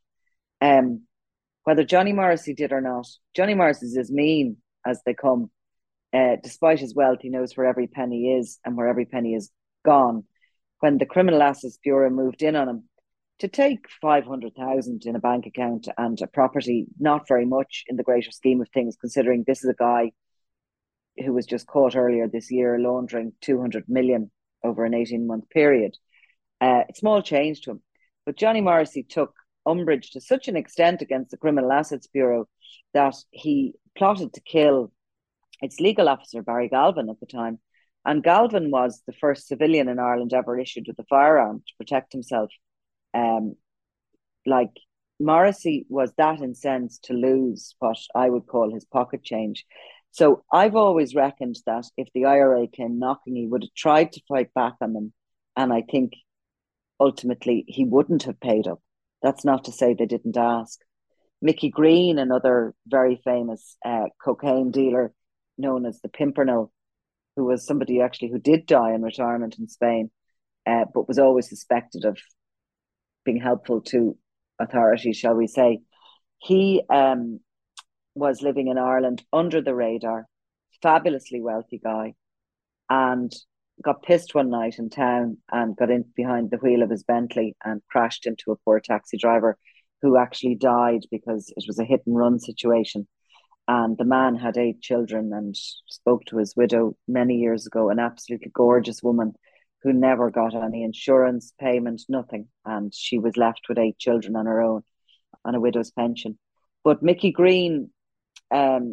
Um, whether Johnny Morrissey did or not, Johnny Morrissey is as mean as they come. Uh, despite his wealth, he knows where every penny is and where every penny is gone. When the Criminal Assets Bureau moved in on him, to take five hundred thousand in a bank account and a property, not very much in the greater scheme of things, considering this is a guy who was just caught earlier this year laundering two hundred million over an eighteen month period. Uh, small change to him. But Johnny Morrissey took umbrage to such an extent against the Criminal Assets Bureau that he plotted to kill its legal officer, Barry Galvin, at the time. And Galvin was the first civilian in Ireland ever issued with a firearm to protect himself. Um, like Morrissey was that incensed to lose what I would call his pocket change. So I've always reckoned that if the I R A came knocking, he would have tried to fight back on them. And I think ultimately he wouldn't have paid up. That's not to say they didn't ask. Mickey Green, another very famous uh, cocaine dealer known as the Pimpernel, who was somebody actually who did die in retirement in Spain, uh, but was always suspected of being helpful to authorities, shall we say. He um, was living in Ireland under the radar, fabulously wealthy guy, and got pissed one night in town and got in behind the wheel of his Bentley and crashed into a poor taxi driver who actually died because it was a hit and run situation. And the man had eight children and spoke to his widow many years ago, an absolutely gorgeous woman who never got any insurance payment, nothing. And she was left with eight children on her own on a widow's pension. But Mickey Green, um,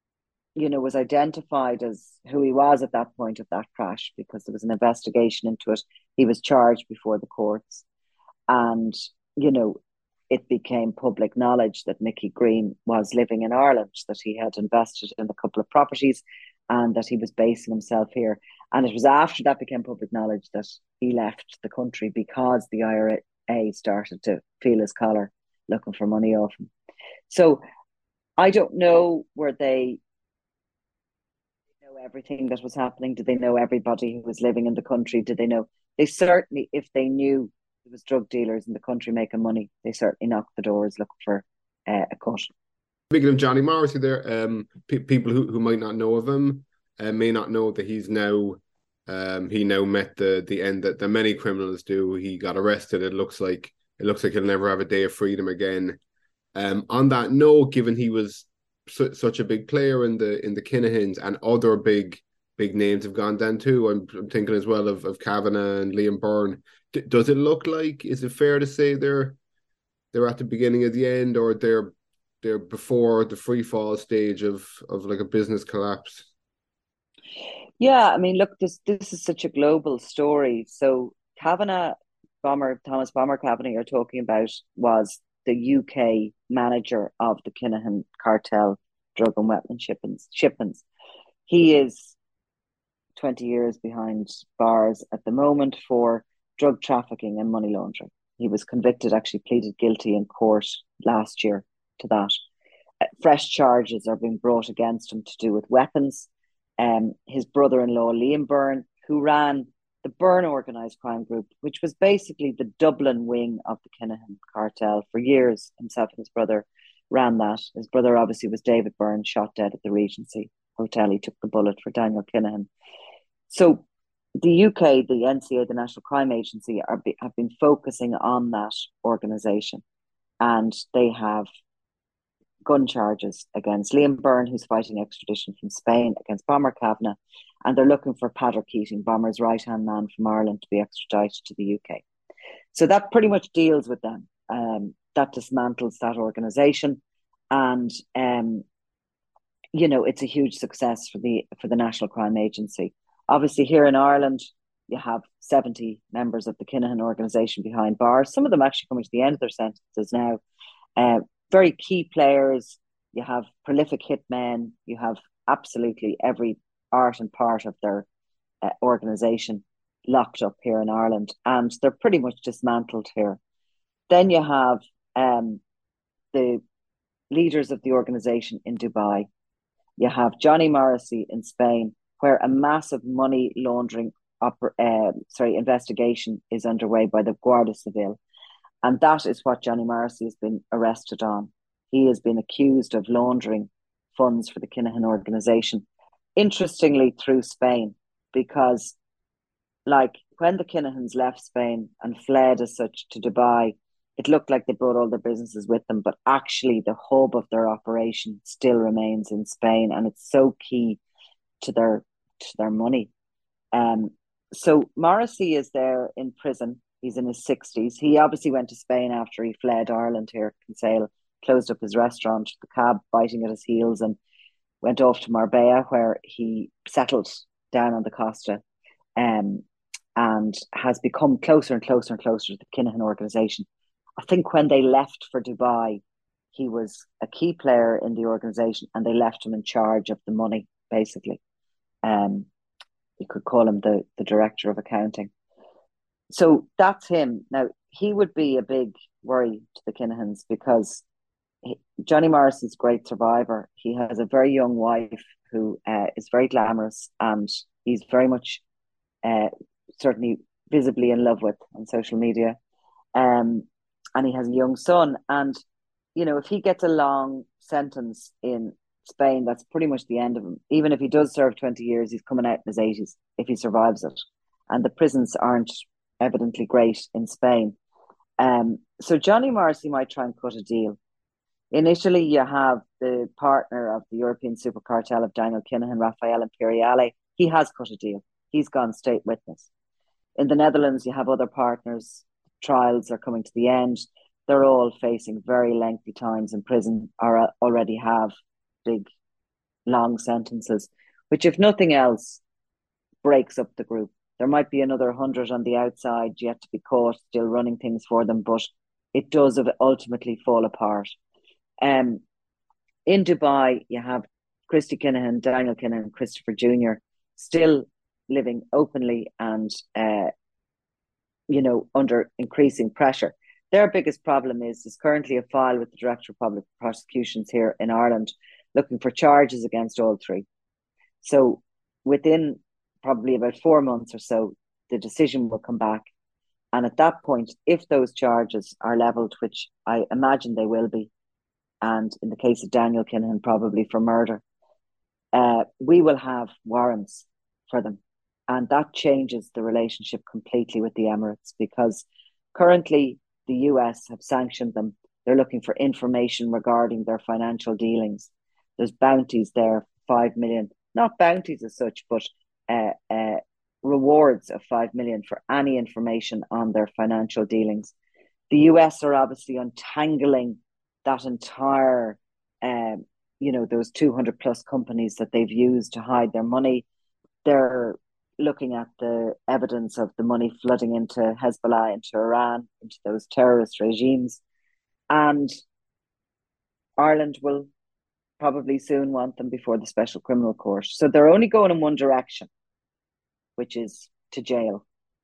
you know, was identified as who he was at that point of that crash because there was an investigation into it. He was charged before the courts. And, you know, it became public knowledge that Mickey Green was living in Ireland, that he had invested in a couple of properties and that he was basing himself here. And it was after that became public knowledge that he left the country because the I R A started to feel his collar looking for money off him. So I don't know where they know everything that was happening. Did they know everybody who was living in the country? Did they know? They certainly, if they knew there was drug dealers in the country making money, they certainly knocked the doors looking for uh, a cut. Speaking of Johnny Morrissey there, um, pe- people who, who might not know of him uh, may not know that he's now, um, he now met the the end that, that many criminals do. He got arrested. It looks like it looks like he'll never have a day of freedom again. Um, on that note, given he was su- such a big player in the in the Kinahans and other big big names have gone down too. I'm, I'm thinking as well of, of Kavanagh and Liam Byrne. D- does it look like, is it fair to say they're they're at the beginning of the end, or they're they're before the free fall stage of of like a business collapse? Yeah, I mean, look, this this is such a global story. So Kavanagh, Bomber, Thomas Bomber Kavanagh you're talking about was the U K manager of the Kinahan cartel drug and weapon shipments. shipments. He is twenty years behind bars at the moment for drug trafficking and money laundering. He was convicted, actually pleaded guilty in court last year to that. Uh, fresh charges are being brought against him to do with weapons. Um, his brother-in-law, Liam Byrne, who ran the Byrne organised crime group, which was basically the Dublin wing of the Kinahan cartel for years. Himself and his brother ran that. His brother obviously was David Byrne, shot dead at the Regency Hotel. He took the bullet for Daniel Kinahan. So the U K, the N C A, the National Crime Agency, are be, have been focusing on that organisation, and they have gun charges against Liam Byrne, who's fighting extradition from Spain, against Bomber Kavanagh, and they're looking for Patrick Keating, Bomber's right-hand man from Ireland, to be extradited to the U K. So that pretty much deals with them. Um, that dismantles that organisation, and um, you know, it's a huge success for the for the National Crime Agency. Obviously, here in Ireland, you have seventy members of the Kinahan organisation behind bars. Some of them actually coming to the end of their sentences now. Uh, very key players. You have prolific hitmen. You have absolutely every art and part of their uh, organisation locked up here in Ireland, and they're pretty much dismantled here. Then you have um, the leaders of the organisation in Dubai. You have Johnny Morrissey in Spain, where a massive money laundering oper- uh, sorry investigation is underway by the Guardia Civil, and that is what Johnny Morrissey has been arrested on. He has been accused of laundering funds for the Kinahan organisation, interestingly through Spain, because like when the Kinahans left Spain and fled as such to Dubai, it looked like they brought all their businesses with them, but actually the hub of their operation still remains in Spain, and it's so key to their to their money. Um, so Morrissey is there in prison. He's in his sixties. He obviously went to Spain after he fled Ireland here, Kinsale, closed up his restaurant, the cab biting at his heels, and went off to Marbella, where he settled down on the Costa, um, and has become closer and closer and closer to the Kinahan organisation. I think when they left for Dubai, he was a key player in the organisation, and they left him in charge of the money, basically. Um, you could call him the, the director of accounting. So that's him. Now, he would be a big worry to the Kinahans because he, Johnny Morrison's a great survivor. He has a very young wife who uh, is very glamorous, and he's very much uh, certainly visibly in love with on social media. Um, and he has a young son. And, you know, if he gets a long sentence in Spain, that's pretty much the end of him. Even if he does serve twenty years, he's coming out in his eighties if he survives it. And the prisons aren't evidently great in Spain. Um, so Johnny Morrissey might try and cut a deal. Initially, you have the partner of the European super cartel of Daniel Kinahan, Rafael Imperiale. He has cut a deal. He's gone state witness. In the Netherlands, you have other partners. Trials are coming to the end. They're all facing very lengthy times in prison, or already have big, long sentences, which, if nothing else, breaks up the group. There might be another hundred on the outside yet to be caught, still running things for them, but it does ultimately fall apart. Um, in Dubai, you have Christy Kinahan, Daniel Kinahan, Christopher Junior still living openly and, uh, you know, under increasing pressure. Their biggest problem is there's currently a file with the Director of Public Prosecutions here in Ireland looking for charges against all three. So within probably about four months or so, the decision will come back. And at that point, if those charges are levelled, which I imagine they will be, and in the case of Daniel Kinahan, probably for murder, uh, we will have warrants for them. And that changes the relationship completely with the Emirates, because currently the U S have sanctioned them. They're looking for information regarding their financial dealings. There's bounties there, five million, not bounties as such, but uh, uh, rewards of five million for any information on their financial dealings. The U S are obviously untangling that entire, um, you know, those two hundred plus companies that they've used to hide their money. They're looking at the evidence of the money flooding into Hezbollah, into Iran, into those terrorist regimes. And Ireland will probably soon want them before the Special Criminal Court. So they're only going in one direction, which is to jail.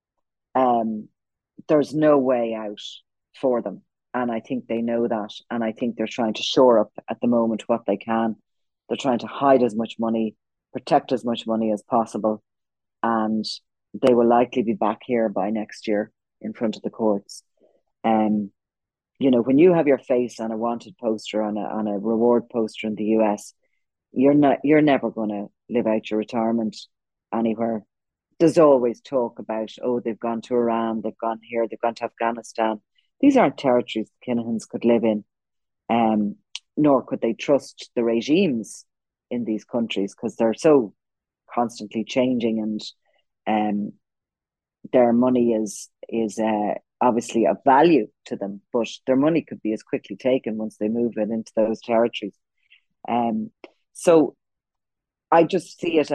Um, there's no way out for them. And I think they know that. And I think they're trying to shore up at the moment what they can. They're trying to hide as much money, protect as much money as possible. And they will likely be back here by next year in front of the courts. Um, you know, when you have your face on a wanted poster, on a on a reward poster in the U S, you're not you're never going to live out your retirement anywhere. There's always talk about, oh, they've gone to Iran, they've gone here, they've gone to Afghanistan. These aren't territories the Kinahans could live in, um, nor could they trust the regimes in these countries, because they're so constantly changing, and um, their money is is uh, obviously of value to them, but their money could be as quickly taken once they move it into those territories. Um, so I just see it as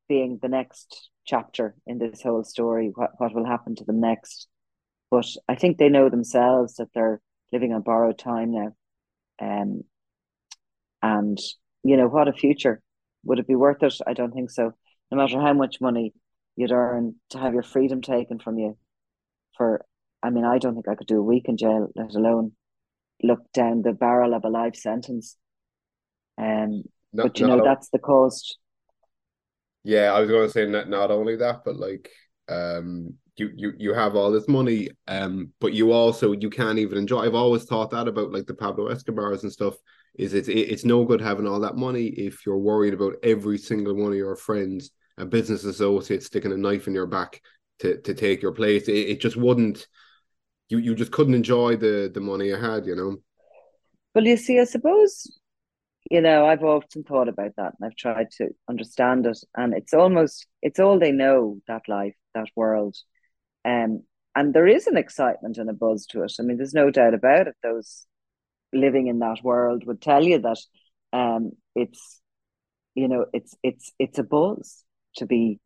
being the next chapter in this whole story, what, what will happen to them next. But I think they know themselves that they're living on borrowed time now. Um, and, you know, what a future. Would it be worth it? I don't think so. No matter how much money you'd earn to have your freedom taken from you for, I mean, I don't think I could do a week in jail, let alone look down the barrel of a life sentence. Um, Not but, you not know, that's the cost. Yeah, I was going to say not not only that, but like um you you you have all this money, um, but you also you can't even enjoy. I've always thought that about like the Pablo Escobars and stuff. Is it's it's no good having all that money if you're worried about every single one of your friends and business associates sticking a knife in your back to to take your place. It, it just wouldn't. You you just couldn't enjoy the the money you had, you know. Well, you see, I suppose, you know, I've often thought about that and I've tried to understand it. And it's almost, it's all they know, that life, that world. Um, and there is an excitement and a buzz to it. I mean, there's no doubt about it. Those living in that world would tell you that um, it's, you know, it's it's it's a buzz to be,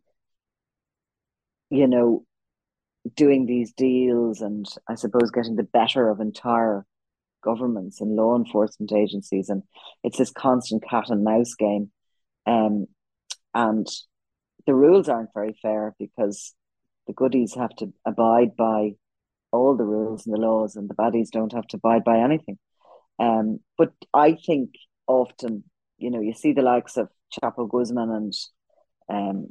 you know, doing these deals and I suppose getting the better of entire governments and law enforcement agencies. And it's this constant cat and mouse game. Um, and the rules aren't very fair because the goodies have to abide by all the rules and the laws, and the baddies don't have to abide by anything. Um, but I think often, you know, you see the likes of Chapo Guzman and um,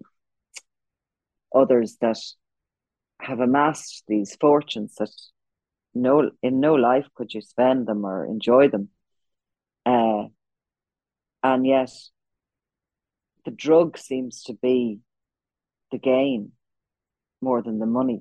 others that have amassed these fortunes that no in no life could you spend them or enjoy them. Uh, and yet the drug seems to be the gain more than the money.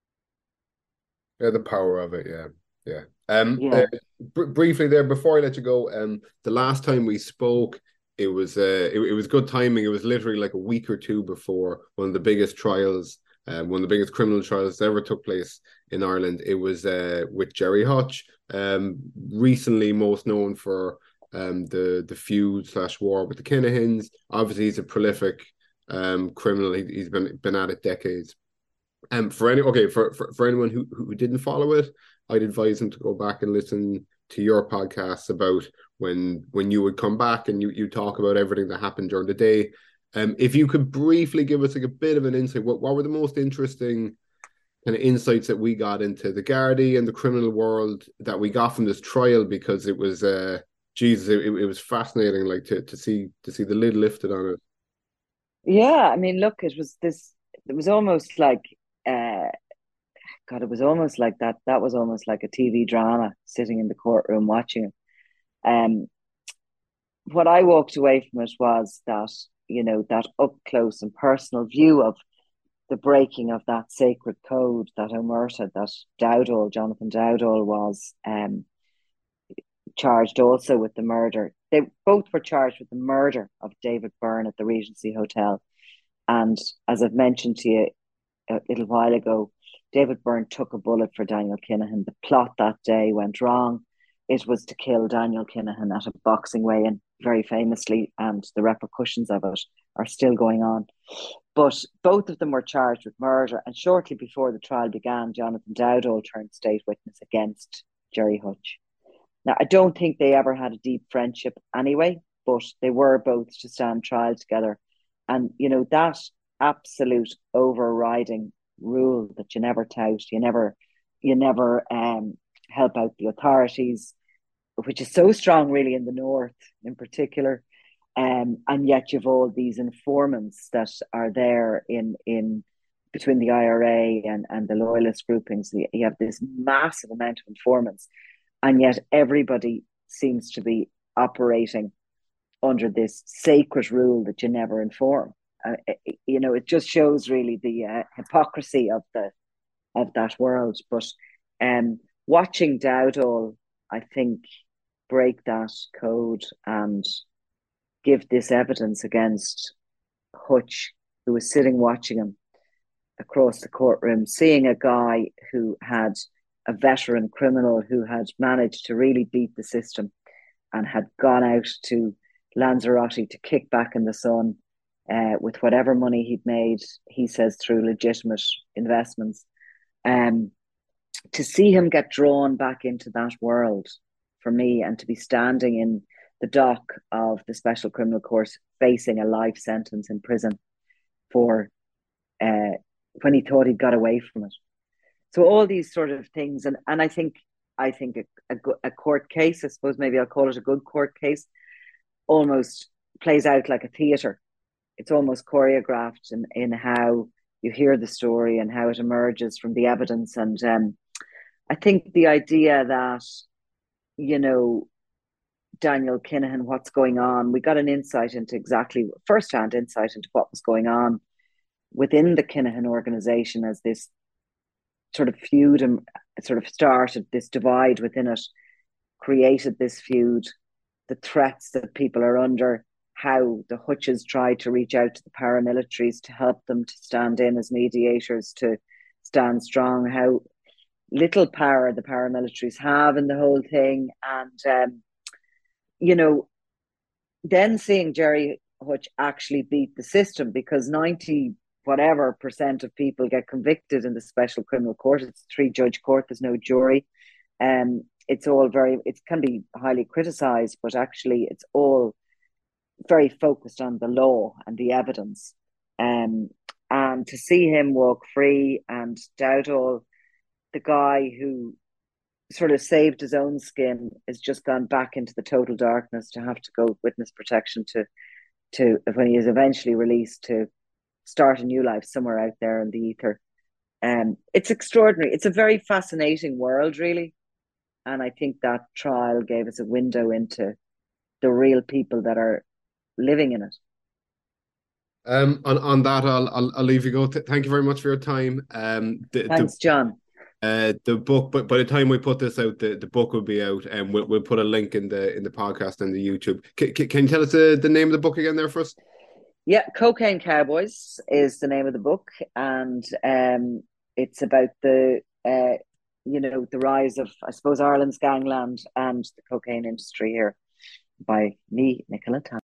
Yeah, the power of it. Yeah, yeah. Um, uh, Yeah. br briefly there before I let you go, um, the last time we spoke, it was uh, it, it was good timing. It was literally like a week or two before one of the biggest trials, uh, one of the biggest criminal trials that ever took place in Ireland. It was uh with Gerry Hutch, um, recently most known for um the the feud slash war with the Kinahans. Obviously, he's a prolific um criminal. He, he's been been at it decades. Um, for any okay for, for for anyone who who didn't follow it, I'd advise them to go back and listen to your podcasts about when when you would come back and you you talk about everything that happened during the day. Um, if you could briefly give us like a bit of an insight, what what were the most interesting kind of insights that we got into the Gardaí and the criminal world that we got from this trial? Because it was uh, Jesus, it, it was fascinating, like to to see to see the lid lifted on it. Yeah, I mean, look, it was this, it was almost like, uh, God, it was almost like that. That was almost like a T V drama sitting in the courtroom watching it. Um, what I walked away from it was that, you know, that up close and personal view of the breaking of that sacred code, that omerta, that Dowdall, Jonathan Dowdall was um, charged also with the murder. They both were charged with the murder of David Byrne at the Regency Hotel. And as I've mentioned to you a little while ago, David Byrne took a bullet for Daniel Kinahan. The plot that day went wrong. It was to kill Daniel Kinahan at a boxing weigh-in, very famously, and the repercussions of it are still going on. But both of them were charged with murder, and shortly before the trial began, Jonathan Dowdall turned state witness against Gerry Hutch. Now, I don't think they ever had a deep friendship anyway, but they were both to stand trial together. And, you know, that absolute overriding rule that you never tout, you never, you never um, help out the authorities, which is so strong really in the North in particular. Um, and yet you've all these informants that are there in, in between the I R A and, and the loyalist groupings. You have this massive amount of informants, and yet everybody seems to be operating under this sacred rule that you never inform. Uh, you know, it just shows really the uh, hypocrisy of the of that world. But um, watching Dowdall, I think, break that code and give this evidence against Hutch, who was sitting watching him across the courtroom, seeing a guy who had a veteran criminal who had managed to really beat the system and had gone out to Lanzarote to kick back in the sun uh, with whatever money he'd made, he says through legitimate investments. Um, to see him get drawn back into that world for me, and to be standing in the dock of the Special Criminal Court facing a life sentence in prison for uh, when he thought he'd got away from it. So all these sort of things, and and I think I think a, a, a court case, I suppose maybe I'll call it a good court case, almost plays out like a theatre. It's almost choreographed in, in how you hear the story and how it emerges from the evidence. And um, I think the idea that, you know, Daniel Kinahan, what's going on, we got an insight into exactly first-hand insight into what was going on within the Kinahan organization as this sort of feud and sort of started this divide within it, created this feud, the threats that people are under, how the Hutches tried to reach out to the paramilitaries to help them to stand in as mediators, to stand strong, how little power the paramilitaries have in the whole thing. And, um, you know, then seeing Gerry Hutch actually beat the system, because ninety whatever percent of people get convicted in the Special Criminal Court. It's a three judge court, there's no jury. Um, it's all very, it can be highly criticized, but actually it's all very focused on the law and the evidence. Um, and to see him walk free, and Dowdall, the guy who sort of saved his own skin, has just gone back into the total darkness to have to go witness protection to, to when he is eventually released, to start a new life somewhere out there in the ether. Um, it's extraordinary. It's a very fascinating world, really. And I think that trial gave us a window into the real people that are living in it. Um, on, on that, I'll, I'll I'll leave you go. Th- thank you very much for your time. Um, the, Thanks, the, John. Uh, the book, but by the time we put this out, the, the book will be out, and we'll we'll put a link in the in the podcast and the YouTube. C- c- can you tell us the, the name of the book again there for us? Yeah, Cocaine Cowboys is the name of the book, and um, it's about the uh, you know, the rise of, I suppose, Ireland's gangland and the cocaine industry here, by me, Nicola Tan.